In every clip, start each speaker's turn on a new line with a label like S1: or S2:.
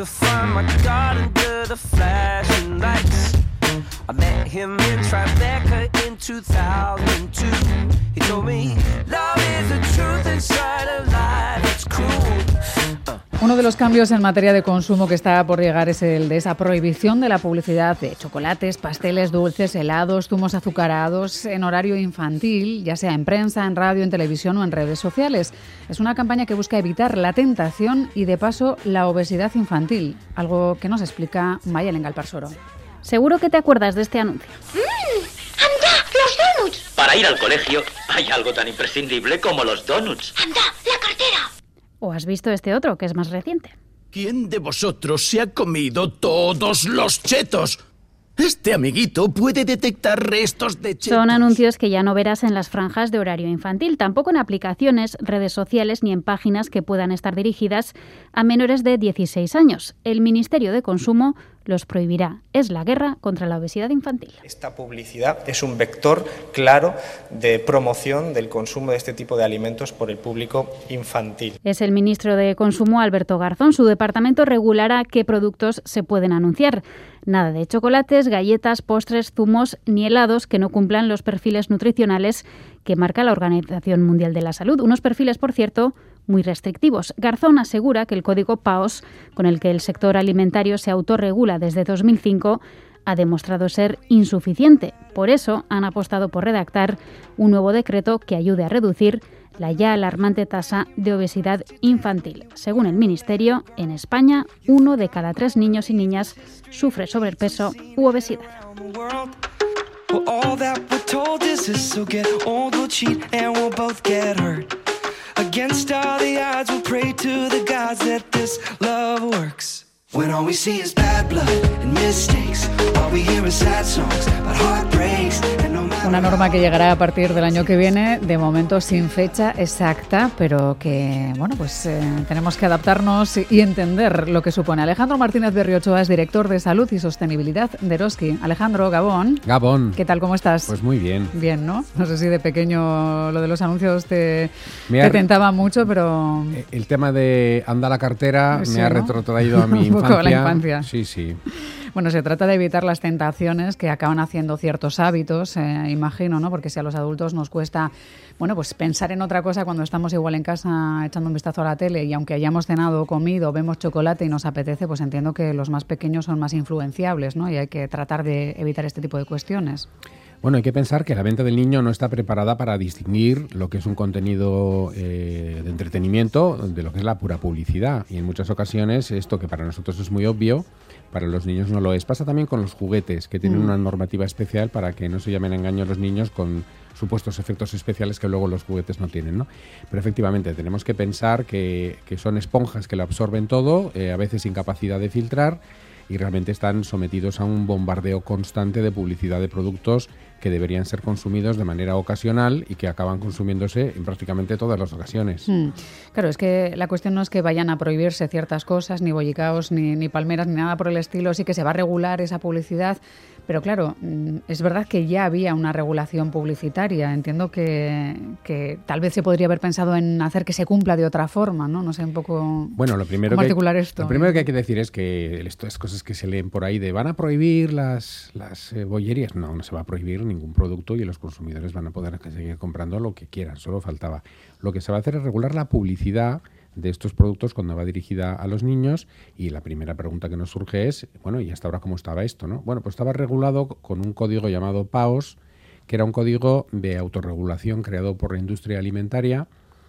S1: to find my God under the flashing lights. I met him in Tribeca in 2002. He told me, love is the truth inside of life, it's cruel.
S2: Uno de los cambios en materia de consumo que está por llegar es el de esa prohibición de la publicidad de chocolates, pasteles, dulces, helados, zumos azucarados en horario infantil, ya sea en prensa, en radio, en televisión o en redes sociales. Es una campaña que busca evitar la tentación y, de paso, la obesidad infantil, algo que nos explica Mayalen Galparsoro.
S3: Seguro que te acuerdas de este anuncio.
S4: ¡Anda, los donuts!
S5: Para ir al colegio hay algo tan imprescindible como los donuts.
S4: ¡Anda, la cartera!
S3: ¿O has visto este otro, que es más reciente?
S6: ¿Quién de vosotros se ha comido todos los chetos? Este amiguito puede detectar restos de chetos.
S3: Son anuncios que ya no verás en las franjas de horario infantil, tampoco en aplicaciones, redes sociales ni en páginas que puedan estar dirigidas a menores de 16 años. El Ministerio de Consumo los prohibirá. Es la guerra contra la obesidad infantil.
S7: Esta publicidad es un vector claro de promoción del consumo de este tipo de alimentos por el público infantil.
S3: Es el ministro de Consumo, Alberto Garzón. Su departamento regulará qué productos se pueden anunciar. Nada de chocolates, galletas, postres, zumos ni helados que no cumplan los perfiles nutricionales que marca la Organización Mundial de la Salud. Unos perfiles, por cierto, muy restrictivos. Garzón asegura que el código PAOS, con el que el sector alimentario se autorregula desde 2005, ha demostrado ser insuficiente. Por eso han apostado por redactar un nuevo decreto que ayude a reducir la ya alarmante tasa de obesidad infantil. Según el Ministerio, en España, 1 de cada 3 niños y niñas sufre sobrepeso u obesidad.
S1: Against all the odds, we'll pray to the gods that this love works. When all we see is bad blood and mistakes, all we hear is sad songs about heartbreaks.
S2: Una norma que llegará a partir del año que viene, de momento sin fecha exacta, pero que, bueno, pues tenemos que adaptarnos y entender lo que supone. Alejandro Martínez Berriochoa es director de Salud y Sostenibilidad de Eroski. Alejandro, Gabón.
S8: Gabón.
S2: ¿Qué tal, cómo estás?
S8: Pues muy bien.
S2: Bien, ¿no? No sé si de pequeño lo de los anuncios te tentaba mucho, pero...
S8: El tema de anda la cartera
S2: sí,
S8: me ha retrotraído a mi infancia.
S2: Un poco a la infancia.
S8: Sí, sí.
S2: Bueno, se trata de evitar las tentaciones que acaban haciendo ciertos hábitos, imagino, ¿no? Porque si a los adultos nos cuesta, bueno, pues pensar en otra cosa cuando estamos igual en casa echando un vistazo a la tele y aunque hayamos cenado o comido, vemos chocolate y nos apetece, pues entiendo que los más pequeños son más influenciables, ¿no? Y hay que tratar de evitar este tipo de cuestiones.
S8: Bueno, hay que pensar que la mente del niño no está preparada para distinguir lo que es un contenido de entretenimiento de lo que es la pura publicidad. Y en muchas ocasiones esto que para nosotros es muy obvio, para los niños no lo es. Pasa también con los juguetes, que tienen una normativa especial para que no se llamen a engaño a los niños con supuestos efectos especiales que luego los juguetes no tienen, ¿no? Pero efectivamente tenemos que pensar que son esponjas que lo absorben todo, a veces sin capacidad de filtrar, y realmente están sometidos a un bombardeo constante de publicidad de productos que deberían ser consumidos de manera ocasional y que acaban consumiéndose en prácticamente todas las ocasiones.
S2: Claro, es que la cuestión no es que vayan a prohibirse ciertas cosas, ni bollicaos, ni palmeras, ni nada por el estilo. Sí que se va a regular esa publicidad, pero claro, es verdad que ya había una regulación publicitaria. Entiendo que tal vez se podría haber pensado en hacer que se cumpla de otra forma, ¿no? No sé un poco
S8: bueno, lo primero
S2: cómo articular esto.
S8: Lo primero que hay que decir es que estas cosas que se leen por ahí de van a prohibir las bollerías, no se va a prohibir ningún producto y los consumidores van a poder seguir comprando lo que quieran, solo faltaba. Lo que se va a hacer es regular la publicidad de estos productos cuando va dirigida a los niños y la primera pregunta que nos surge es, bueno, ¿y hasta ahora cómo estaba esto, no? Bueno, pues estaba regulado con un código llamado PAOS, que era un código de autorregulación creado por la industria alimentaria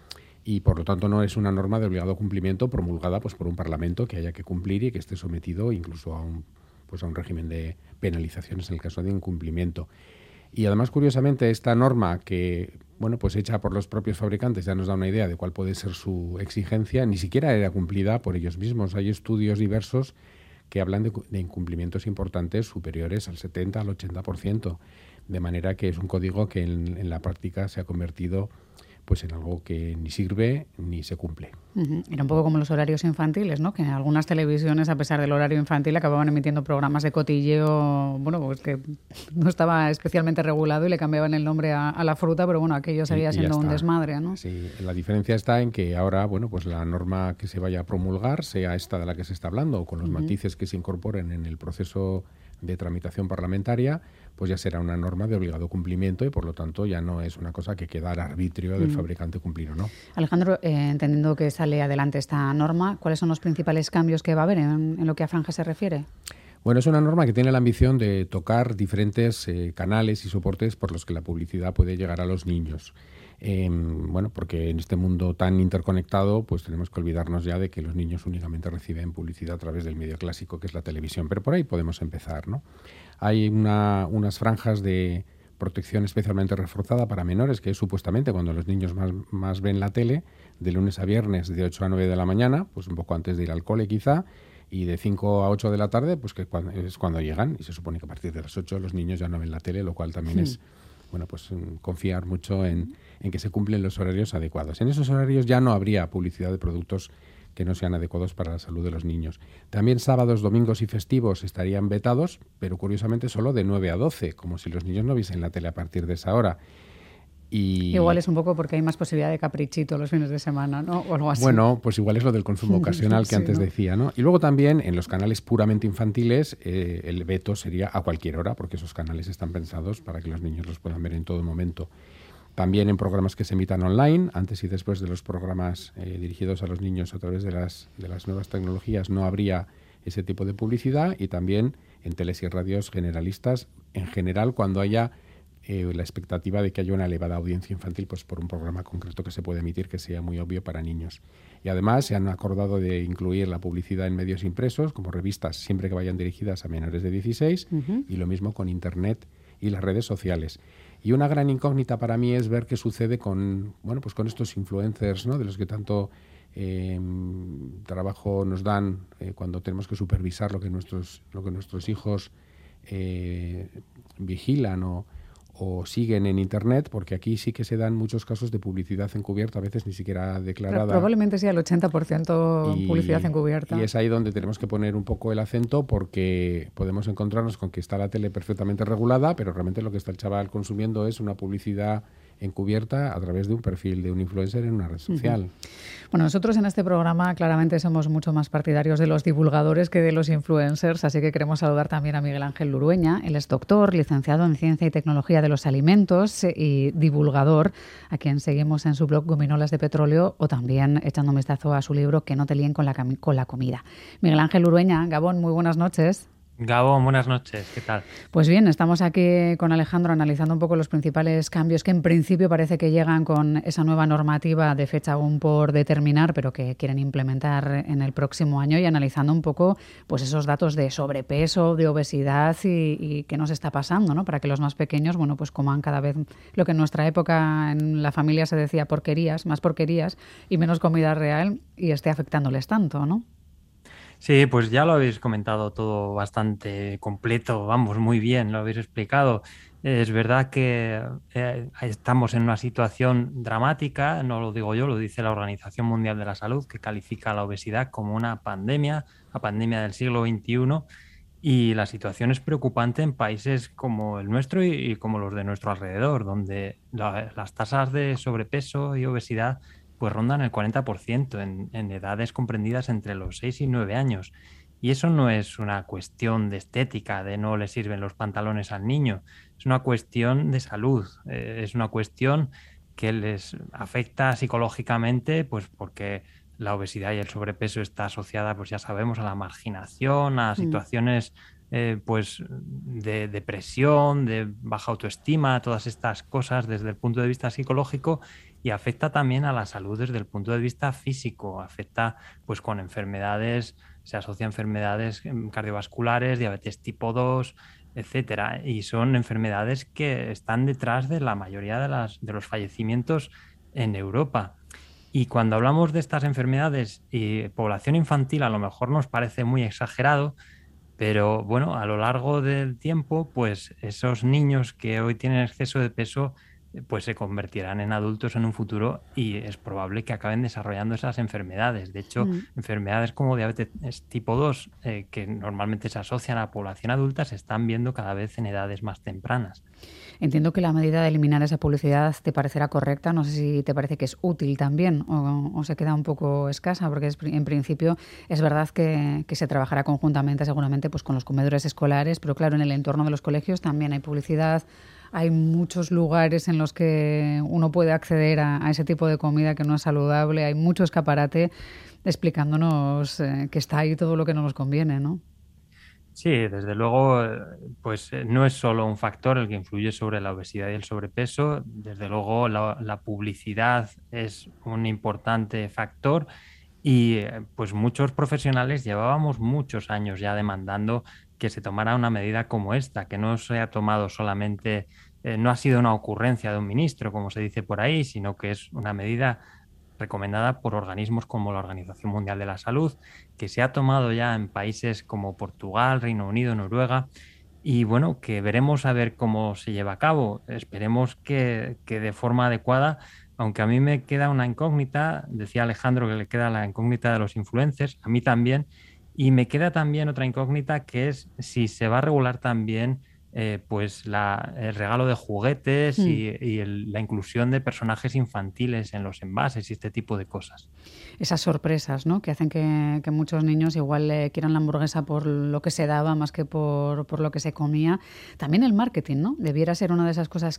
S8: y por lo tanto no es una norma de obligado cumplimiento promulgada pues por un parlamento que haya que cumplir y que esté sometido incluso a un régimen de penalizaciones en el caso de incumplimiento. Y además, curiosamente, esta norma que, bueno, pues hecha por los propios fabricantes ya nos da una idea de cuál puede ser su exigencia, ni siquiera era cumplida por ellos mismos. Hay estudios diversos que hablan de incumplimientos importantes superiores al 70, al 80%, de manera que es un código que en la práctica se ha convertido pues en algo que ni sirve ni se cumple.
S2: Era un poco como los horarios infantiles, ¿no? Que en algunas televisiones, a pesar del horario infantil, acababan emitiendo programas de cotilleo, bueno, pues que no estaba especialmente regulado y le cambiaban el nombre a la fruta, pero bueno, aquello seguía siendo un desmadre, ¿no?
S8: Sí, la diferencia está en que ahora, bueno, pues la norma que se vaya a promulgar sea esta de la que se está hablando, o con los matices que se incorporen en el proceso de tramitación parlamentaria, pues ya será una norma de obligado cumplimiento y por lo tanto ya no es una cosa que queda al arbitrio del fabricante cumplir o no.
S2: Alejandro, entendiendo que sale adelante esta norma, ¿cuáles son los principales cambios que va a haber en lo que a franja se refiere?
S8: Bueno, es una norma que tiene la ambición de tocar diferentes canales y soportes por los que la publicidad puede llegar a los niños. Bueno, porque en este mundo tan interconectado, pues tenemos que olvidarnos ya de que los niños únicamente reciben publicidad a través del medio clásico, que es la televisión. Pero por ahí podemos empezar, ¿no? Hay unas franjas de protección especialmente reforzada para menores, que es supuestamente cuando los niños más ven la tele, de lunes a viernes de 8 a 9 de la mañana, pues un poco antes de ir al cole quizá, y de 5 a 8 de la tarde, pues que es cuando llegan, y se supone que a partir de las 8 los niños ya no ven la tele, lo cual también es, bueno, pues confiar mucho en que se cumplen los horarios adecuados. En esos horarios ya no habría publicidad de productos que no sean adecuados para la salud de los niños. También sábados, domingos y festivos estarían vetados, pero curiosamente solo de 9 a 12, como si los niños no viesen la tele a partir de esa hora.
S2: Igual es un poco porque hay más posibilidad de caprichito los fines de semana, ¿no? O algo así.
S8: Bueno, pues igual es lo del consumo ocasional que
S2: sí,
S8: antes
S2: ¿no?
S8: decía, ¿no? Y luego también en los canales puramente infantiles el veto sería a cualquier hora, porque esos canales están pensados para que los niños los puedan ver en todo momento. También en programas que se emitan online, antes y después de los programas dirigidos a los niños a través de las nuevas tecnologías, no habría ese tipo de publicidad, y también en teles y radios generalistas, en general, cuando haya la expectativa de que haya una elevada audiencia infantil, pues por un programa concreto que se puede emitir que sea muy obvio para niños. Y además se han acordado de incluir la publicidad en medios impresos, como revistas, siempre que vayan dirigidas a menores de 16, y lo mismo con Internet y las redes sociales. Y una gran incógnita para mí es ver qué sucede con, bueno, pues con estos influencers, ¿no? De los que tanto trabajo nos dan cuando tenemos que supervisar lo que nuestros hijos vigilan o siguen en Internet, porque aquí sí que se dan muchos casos de publicidad encubierta, a veces ni siquiera declarada.
S2: Probablemente sea el 80% publicidad encubierta.
S8: Y es ahí donde tenemos que poner un poco el acento, porque podemos encontrarnos con que está la tele perfectamente regulada, pero realmente lo que está el chaval consumiendo es una publicidad encubierta a través de un perfil de un influencer en una red social.
S2: Bueno, nosotros en este programa claramente somos mucho más partidarios de los divulgadores que de los influencers, así que queremos saludar también a Miguel Ángel Lurueña. Él es doctor, licenciado en Ciencia y Tecnología de los Alimentos y divulgador, a quien seguimos en su blog Gominolas de Petróleo, o también echando un vistazo a su libro Que no te líen con la comida. Miguel Ángel Lurueña, Gabón, muy buenas noches.
S9: Gabón, buenas noches, ¿qué tal?
S2: Pues bien, estamos aquí con Alejandro analizando un poco los principales cambios que en principio parece que llegan con esa nueva normativa de fecha aún por determinar, pero que quieren implementar en el próximo año, y analizando un poco pues esos datos de sobrepeso, de obesidad y qué nos está pasando, ¿no? Para que los más pequeños, bueno, pues coman cada vez lo que en nuestra época en la familia se decía porquerías, más porquerías y menos comida real, y esté afectándoles tanto, ¿no?
S9: Sí, pues ya lo habéis comentado todo bastante completo, vamos, muy bien, lo habéis explicado. Es verdad que estamos en una situación dramática, no lo digo yo, lo dice la Organización Mundial de la Salud, que califica la obesidad como una pandemia, la pandemia del siglo XXI, y la situación es preocupante en países como el nuestro y como los de nuestro alrededor, donde las tasas de sobrepeso y obesidad pues rondan el 40% en edades comprendidas entre los 6 y 9 años. Y eso no es una cuestión de estética, de no le sirven los pantalones al niño, es una cuestión de salud, es una cuestión que les afecta psicológicamente, pues porque la obesidad y el sobrepeso está asociada, pues ya sabemos, a la marginación, a situaciones pues de depresión, de baja autoestima, todas estas cosas desde el punto de vista psicológico, y afecta también a la salud desde el punto de vista físico, afecta pues con enfermedades, se asocia a enfermedades cardiovasculares, diabetes tipo 2, etcétera, y son enfermedades que están detrás de la mayoría de los fallecimientos en Europa. Y cuando hablamos de estas enfermedades y población infantil, a lo mejor nos parece muy exagerado, pero bueno, a lo largo del tiempo, pues esos niños que hoy tienen exceso de peso pues se convertirán en adultos en un futuro y es probable que acaben desarrollando esas enfermedades. De hecho, enfermedades como diabetes tipo 2, que normalmente se asocian a la población adulta, se están viendo cada vez en edades más tempranas.
S2: Entiendo que la medida de eliminar esa publicidad te parecerá correcta. No sé si te parece que es útil también o se queda un poco escasa, porque en principio es verdad que se trabajará conjuntamente seguramente pues con los comedores escolares, pero claro, en el entorno de los colegios también hay publicidad. Hay muchos lugares en los que uno puede acceder a ese tipo de comida que no es saludable. Hay mucho escaparate explicándonos que está ahí todo lo que no nos conviene, ¿no?
S9: Sí, desde luego, pues no es solo un factor el que influye sobre la obesidad y el sobrepeso. Desde luego, la publicidad es un importante factor y pues muchos profesionales llevábamos muchos años ya demandando que se tomara una medida como esta, que no se ha tomado solamente, no ha sido una ocurrencia de un ministro, como se dice por ahí, sino que es una medida recomendada por organismos como la Organización Mundial de la Salud, que se ha tomado ya en países como Portugal, Reino Unido, Noruega, y bueno, que veremos a ver cómo se lleva a cabo. Esperemos que de forma adecuada, aunque a mí me queda una incógnita, decía Alejandro que le queda la incógnita de los influencers, a mí también, y me queda también otra incógnita que es si se va a regular también pues el regalo de juguetes y la inclusión de personajes infantiles en los envases y este tipo de cosas.
S2: Esas sorpresas, ¿no?, que hacen que muchos niños igual quieran la hamburguesa por lo que se daba más que por lo que se comía. También el marketing, ¿no? Debiera ser una de esas cosas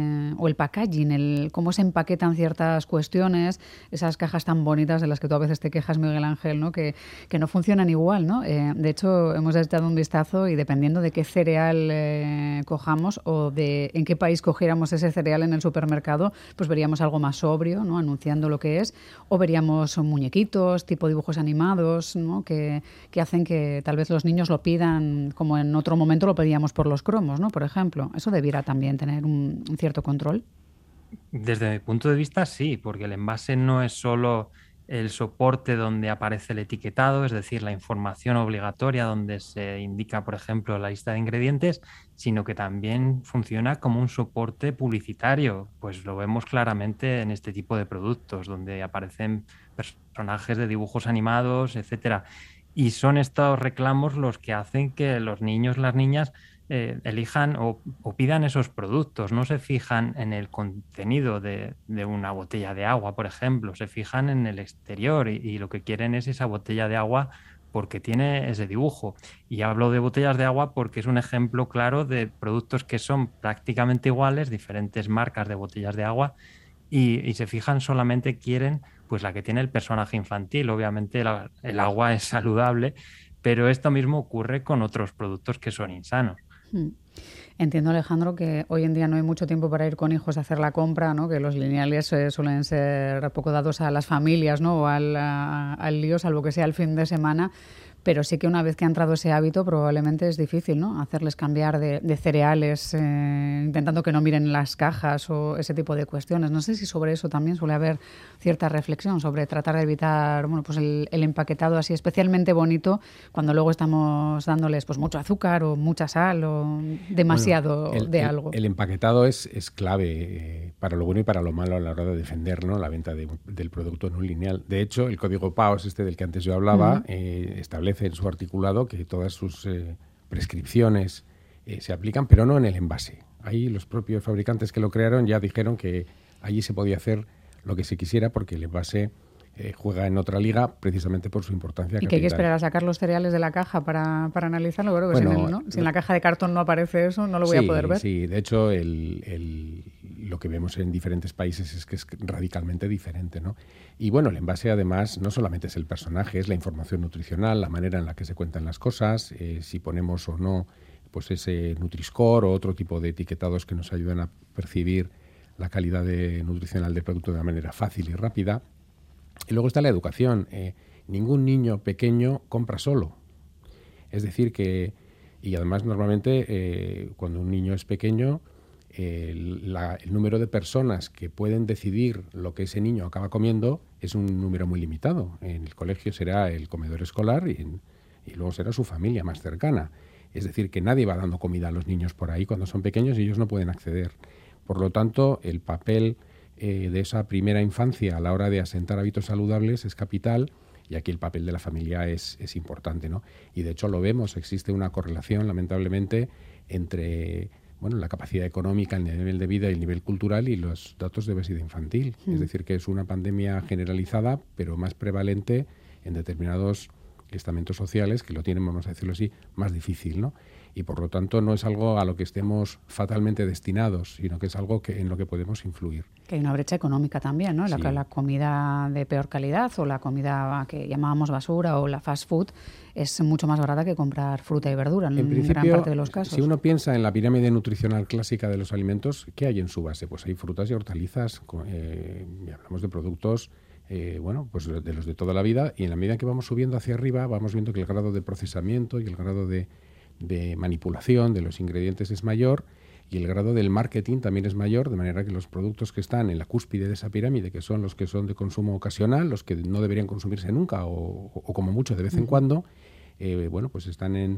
S2: o el packaging, cómo se empaquetan ciertas cuestiones, esas cajas tan bonitas de las que tú a veces te quejas, Miguel Ángel, ¿no?, que no funcionan igual, ¿no? De hecho, hemos echado un vistazo y dependiendo de qué cereal cojamos o de en qué país cogiéramos ese cereal en el supermercado, pues veríamos algo más sobrio, ¿no?, anunciando lo que es, o veríamos muñequitos, tipo dibujos animados, ¿no?, que hacen que tal vez los niños lo pidan como en otro momento lo pedíamos por los cromos, ¿no?, por ejemplo. Eso debiera también tener un cierto control.
S9: Desde mi punto de vista, sí, porque el envase no es solo el soporte donde aparece el etiquetado, es decir, la información obligatoria donde se indica, por ejemplo, la lista de ingredientes, sino que también funciona como un soporte publicitario. Pues lo vemos claramente en este tipo de productos, donde aparecen personajes de dibujos animados, etcétera. Y son estos reclamos los que hacen que los niños, las niñas, elijan o pidan esos productos. No se fijan en el contenido de una botella de agua, por ejemplo, se fijan en el exterior y lo que quieren es esa botella de agua porque tiene ese dibujo. Y hablo de botellas de agua porque es un ejemplo claro de productos que son prácticamente iguales, diferentes marcas de botellas de agua, y se fijan solamente quieren pues la que tiene el personaje infantil. Obviamente el agua es saludable, pero esto mismo ocurre con otros productos que son insanos.
S2: Entiendo, Alejandro, que hoy en día no hay mucho tiempo para ir con hijos a hacer la compra, ¿no?, que los lineales suelen ser poco dados a las familias, ¿no?, o al lío, salvo que sea el fin de semana. Pero sí que una vez que ha entrado ese hábito probablemente es difícil, ¿no?, hacerles cambiar de cereales, intentando que no miren las cajas o ese tipo de cuestiones. No sé si sobre eso también suele haber cierta reflexión, sobre tratar de evitar pues el empaquetado así especialmente bonito cuando luego estamos dándoles pues mucho azúcar o mucha sal o demasiado de algo.
S8: El empaquetado es clave para lo bueno y para lo malo a la hora de defender, ¿no?, la venta del producto en un lineal. De hecho, el código PAOS del que antes yo hablaba establece en su articulado que todas sus prescripciones se aplican, pero no en el envase. Ahí los propios fabricantes que lo crearon ya dijeron que allí se podía hacer lo que se quisiera porque el envase juega en otra liga precisamente por su importancia.
S2: Y que hay que esperar a sacar los cereales de la caja para analizarlo. Bueno, si en la caja de cartón no aparece eso, no lo voy a poder ver.
S8: Sí, de hecho lo que vemos en diferentes países es que es radicalmente diferente, ¿no? Y bueno, el envase además no solamente es el personaje, es la información nutricional, la manera en la que se cuentan las cosas, si ponemos o no pues ese Nutri-Score o otro tipo de etiquetados que nos ayudan a percibir la calidad nutricional del producto de una manera fácil y rápida. Y luego está la educación. Ningún niño pequeño compra solo. Es decir que, y además normalmente cuando un niño es pequeño, el número de personas que pueden decidir lo que ese niño acaba comiendo es un número muy limitado. En el colegio será el comedor escolar y luego será su familia más cercana. Es decir, que nadie va dando comida a los niños por ahí cuando son pequeños y ellos no pueden acceder. Por lo tanto, el papel de esa primera infancia a la hora de asentar hábitos saludables es capital, y aquí el papel de la familia es importante, ¿no? Y de hecho lo vemos, existe una correlación, lamentablemente, entre la capacidad económica, el nivel de vida y el nivel cultural y los datos de obesidad infantil. Es decir, que es una pandemia generalizada, pero más prevalente en determinados estamentos sociales que lo tienen, vamos a decirlo así, más difícil, ¿no? Y por lo tanto no es algo a lo que estemos fatalmente destinados, sino que es algo en lo que podemos influir.
S2: Que hay una brecha económica también, ¿no? Sí. La comida de peor calidad o la comida que llamábamos basura o la fast food es mucho más barata que comprar fruta y verdura en principio, gran parte de los casos.
S8: Si uno piensa en la pirámide nutricional clásica de los alimentos, ¿qué hay en su base? Pues hay frutas y hortalizas, y hablamos de productos pues de los de toda la vida, y en la medida que vamos subiendo hacia arriba vamos viendo que el grado de procesamiento y el grado de manipulación de los ingredientes es mayor, y el grado del marketing también es mayor, de manera que los productos que están en la cúspide de esa pirámide, que son los que son de consumo ocasional, los que no deberían consumirse nunca o como mucho de vez en cuando, pues están en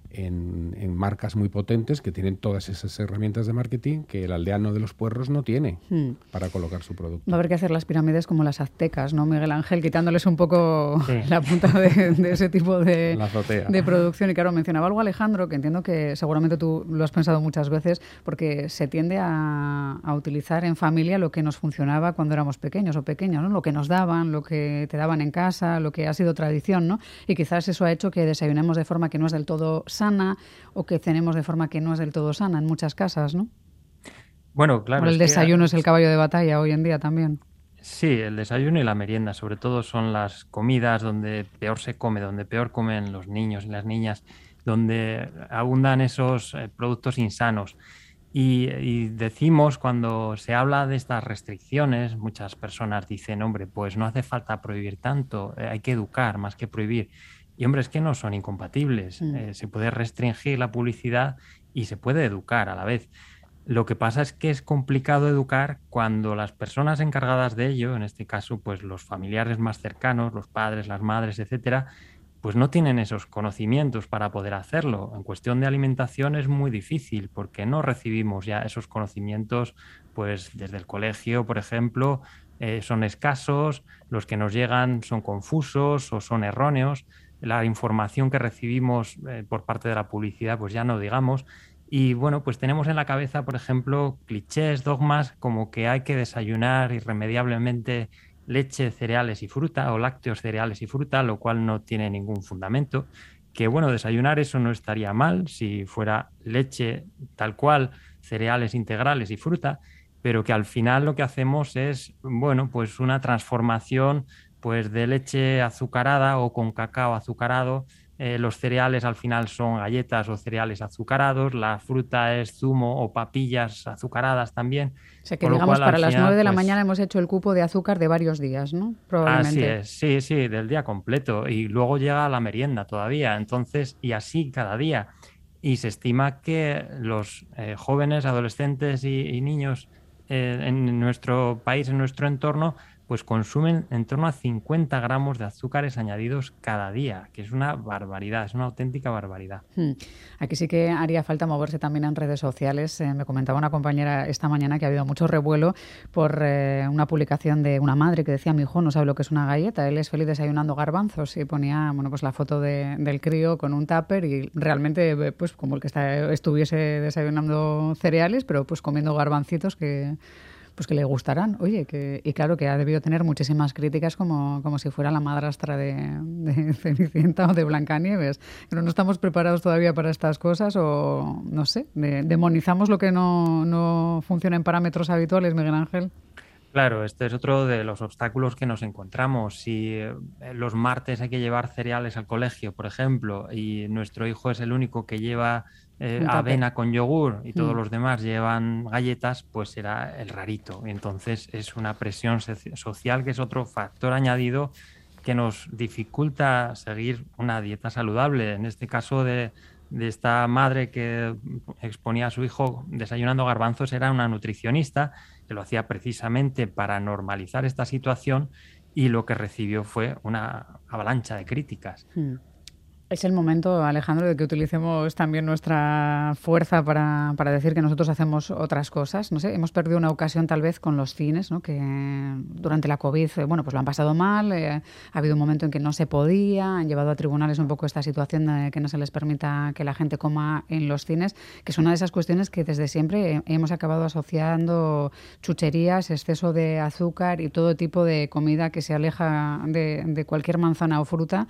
S8: marcas muy potentes que tienen todas esas herramientas de marketing que el aldeano de los puerros no tiene para colocar su producto.
S2: Va a haber que hacer las pirámides como las aztecas, ¿no, Miguel Ángel? Quitándoles un poco la punta de ese tipo de producción. Y claro, mencionaba algo Alejandro, que entiendo que seguramente tú lo has pensado muchas veces, porque se tiende a utilizar en familia lo que nos funcionaba cuando éramos pequeños o pequeñas, ¿no? Lo que nos daban, lo que te daban en casa, lo que ha sido tradición, ¿no? Y quizás eso ha hecho que desayunemos de forma que no es del todo sana, o que cenemos de forma que no es del todo sana en muchas casas, ¿no?
S9: Bueno, claro.
S2: El desayuno es el caballo de batalla hoy en día también.
S9: Sí, el desayuno y la merienda, sobre todo, son las comidas donde peor se come, donde peor comen los niños y las niñas, donde abundan esos productos insanos. Y decimos, cuando se habla de estas restricciones, muchas personas dicen, hombre, pues no hace falta prohibir tanto, hay que educar más que prohibir. Y hombre, es que no son incompatibles. Se puede restringir la publicidad y se puede educar a la vez. Lo que pasa es que es complicado educar cuando las personas encargadas de ello, en este caso, pues los familiares más cercanos, los padres, las madres, etcétera, pues no tienen esos conocimientos para poder hacerlo. En cuestión de alimentación es muy difícil porque no recibimos ya esos conocimientos, pues desde el colegio, por ejemplo, son escasos, los que nos llegan son confusos o son erróneos. La información que recibimos por parte de la publicidad, pues ya no digamos. Y bueno, pues tenemos en la cabeza, por ejemplo, clichés, dogmas, como que hay que desayunar irremediablemente leche, cereales y fruta, o lácteos, cereales y fruta, lo cual no tiene ningún fundamento. Que bueno, desayunar eso no estaría mal si fuera leche tal cual, cereales integrales y fruta, pero que al final lo que hacemos es, bueno, pues una transformación pues de leche azucarada o con cacao azucarado. Los cereales al final son galletas o cereales azucarados, la fruta es zumo o papillas azucaradas también.
S2: O sea que digamos para las 9 de la mañana hemos hecho el cupo de azúcar de varios días, ¿no? Probablemente.
S9: Así es, sí, del día completo. Y luego llega la merienda todavía, entonces, y así cada día. Y se estima que los jóvenes, adolescentes y niños en nuestro país, en nuestro entorno, pues consumen en torno a 50 gramos de azúcares añadidos cada día, que es una barbaridad, es una auténtica barbaridad.
S2: Aquí sí que haría falta moverse también en redes sociales. Me comentaba una compañera esta mañana que ha habido mucho revuelo por una publicación de una madre que decía: mi hijo no sabe lo que es una galleta, él es feliz desayunando garbanzos, y ponía pues la foto del crío con un tupper y realmente pues como el que estuviese desayunando cereales, pero pues comiendo garbancitos que le gustarán. Oye, y claro que ha debido tener muchísimas críticas como si fuera la madrastra de Cenicienta o de Blancanieves. Pero no estamos preparados todavía para estas cosas, o no sé, demonizamos lo que no funciona en parámetros habituales, Miguel Ángel.
S9: Claro, este es otro de los obstáculos que nos encontramos. Si los martes hay que llevar cereales al colegio, por ejemplo, y nuestro hijo es el único que lleva avena con yogur y todos los demás llevan galletas, pues será el rarito. Y entonces es una presión social que es otro factor añadido que nos dificulta seguir una dieta saludable. En este caso de esta madre que exponía a su hijo desayunando garbanzos, era una nutricionista que lo hacía precisamente para normalizar esta situación, y lo que recibió fue una avalancha de críticas.
S2: Es el momento, Alejandro, de que utilicemos también nuestra fuerza para decir que nosotros hacemos otras cosas. No sé, hemos perdido una ocasión tal vez con los cines, ¿no? Que durante la COVID, bueno, pues lo han pasado mal. Ha habido un momento en que no se podía, han llevado a tribunales un poco esta situación de que no se les permita que la gente coma en los cines, que es una de esas cuestiones que desde siempre hemos acabado asociando chucherías, exceso de azúcar y todo tipo de comida que se aleja de cualquier manzana o fruta.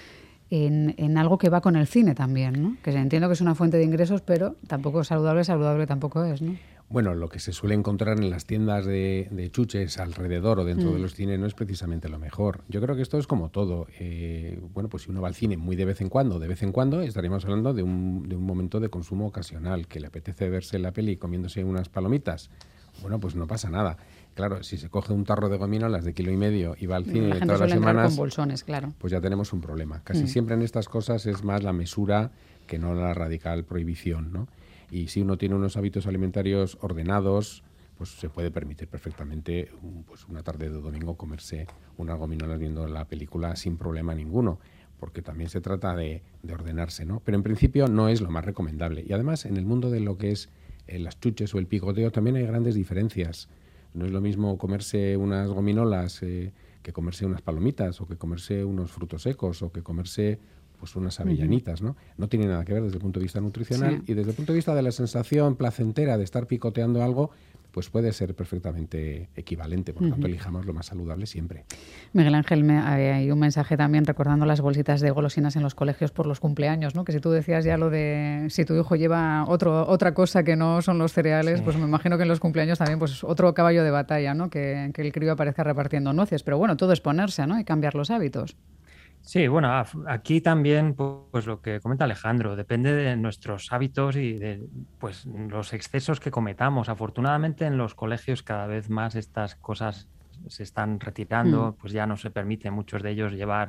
S2: En algo que va con el cine también, ¿no? Que entiendo que es una fuente de ingresos, pero tampoco saludable tampoco es, ¿no?
S8: Bueno, lo que se suele encontrar en las tiendas de chuches alrededor o dentro de los cines no es precisamente lo mejor. Yo creo que esto es como todo. Bueno, pues si uno va al cine muy de vez en cuando, estaríamos hablando de un momento de consumo ocasional, que le apetece verse la peli comiéndose unas palomitas. Bueno, pues no pasa nada. Claro, si se coge un tarro de gominolas de 1,5 kilos y va al cine todas las semanas,
S2: con bolsones, claro.
S8: Pues ya tenemos un problema. Casi siempre en estas cosas es más la mesura que no la radical prohibición, ¿no? Y si uno tiene unos hábitos alimentarios ordenados, pues se puede permitir perfectamente pues una tarde de domingo comerse unas gominolas viendo la película sin problema ninguno, porque también se trata de ordenarse, ¿no? Pero en principio no es lo más recomendable. Y además, en el mundo de lo que es las chuches o el picoteo también hay grandes diferencias. No es lo mismo comerse unas gominolas que comerse unas palomitas o que comerse unos frutos secos o que comerse pues unas avellanitas, ¿no? No tiene nada que ver desde el punto de vista nutricional y desde el punto de vista de la sensación placentera de estar picoteando algo, pues puede ser perfectamente equivalente. Por lo tanto, elijamos lo más saludable siempre.
S2: Miguel Ángel, hay un mensaje también recordando las bolsitas de golosinas en los colegios por los cumpleaños, ¿no? Que si tú decías ya lo de si tu hijo lleva otra cosa que no son los cereales, pues me imagino que en los cumpleaños también pues otro caballo de batalla, ¿no? Que el crío aparezca repartiendo nueces. Pero bueno, todo es ponerse, ¿no? Y cambiar los hábitos.
S9: Sí, bueno, aquí también, pues lo que comenta Alejandro, depende de nuestros hábitos y de pues los excesos que cometamos. Afortunadamente en los colegios cada vez más estas cosas se están retirando, pues ya no se permite muchos de ellos llevar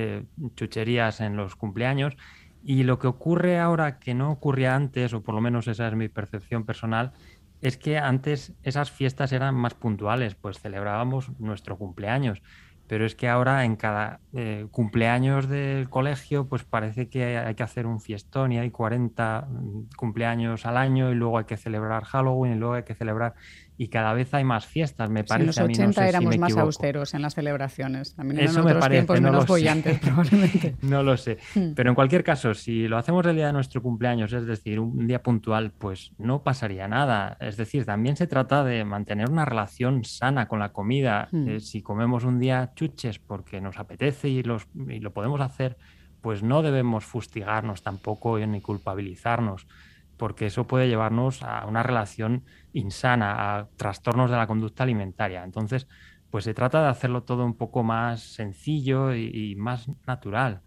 S9: chucherías en los cumpleaños. Y lo que ocurre ahora que no ocurría antes, o por lo menos esa es mi percepción personal, es que antes esas fiestas eran más puntuales, pues celebrábamos nuestro cumpleaños. Pero es que ahora en cada cumpleaños del colegio pues parece que hay que hacer un fiestón y hay 40 cumpleaños al año y luego hay que celebrar Halloween y luego hay que celebrar... Y cada vez hay más fiestas, me parece.
S2: En los 80
S9: no sé
S2: éramos
S9: si me
S2: más
S9: equivoco.
S2: austeros en las celebraciones. También
S9: Eso
S2: en otros
S9: parece,
S2: tiempos
S9: no
S2: menos bollantes, probablemente.
S9: No lo sé. Pero en cualquier caso, si lo hacemos el día de nuestro cumpleaños, es decir, un día puntual, pues no pasaría nada. Es decir, también se trata de mantener una relación sana con la comida. Si comemos un día chuches porque nos apetece y lo podemos hacer, pues no debemos fustigarnos tampoco ni culpabilizarnos, porque eso puede llevarnos a una relación insana, a trastornos de la conducta alimentaria. Entonces, pues se trata de hacerlo todo un poco más sencillo y más natural.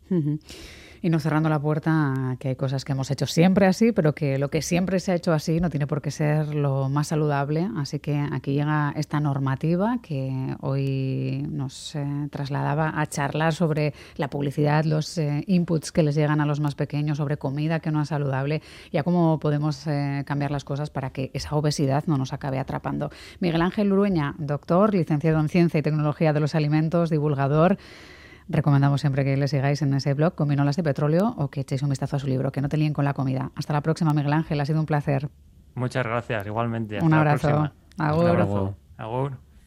S2: Y no cerrando la puerta a que hay cosas que hemos hecho siempre así, pero que lo que siempre se ha hecho así no tiene por qué ser lo más saludable. Así que aquí llega esta normativa que hoy nos trasladaba a charlar sobre la publicidad, los inputs que les llegan a los más pequeños, sobre comida que no es saludable y a cómo podemos cambiar las cosas para que esa obesidad no nos acabe atrapando. Miguel Ángel Urueña, doctor, licenciado en Ciencia y Tecnología de los Alimentos, divulgador. Recomendamos siempre que le sigáis en ese blog, Gominolas de Petróleo, o que echéis un vistazo a su libro, Que no te líen con la comida. Hasta la próxima, Miguel Ángel. Ha sido un placer.
S9: Muchas gracias, igualmente. Hasta
S2: un abrazo.
S9: La próxima.
S2: Agur.
S9: Un abrazo. Agur.